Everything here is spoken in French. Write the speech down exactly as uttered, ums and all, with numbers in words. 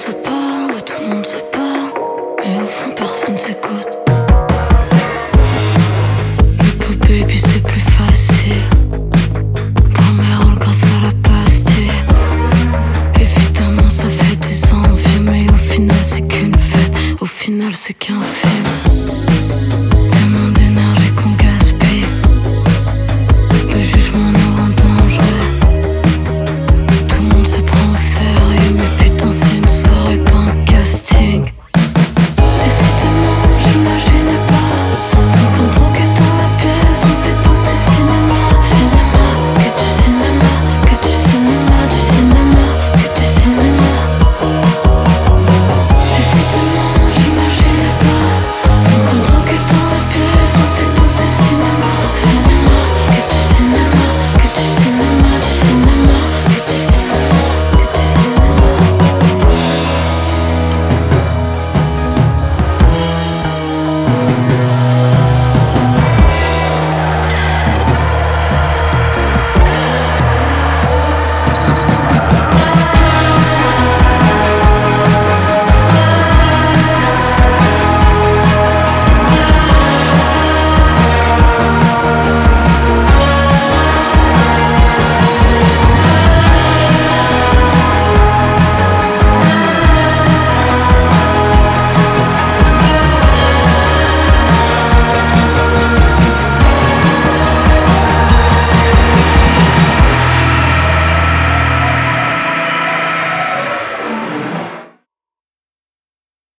se parle, ouais, tout le monde se parle, mais au fond personne s'écoute. Hip-hop baby c'est plus facile. Grand-mère roule grâce à la pastille. Évidemment ça fait des envies, mais au final c'est qu'une fête. Au final c'est qu'un film.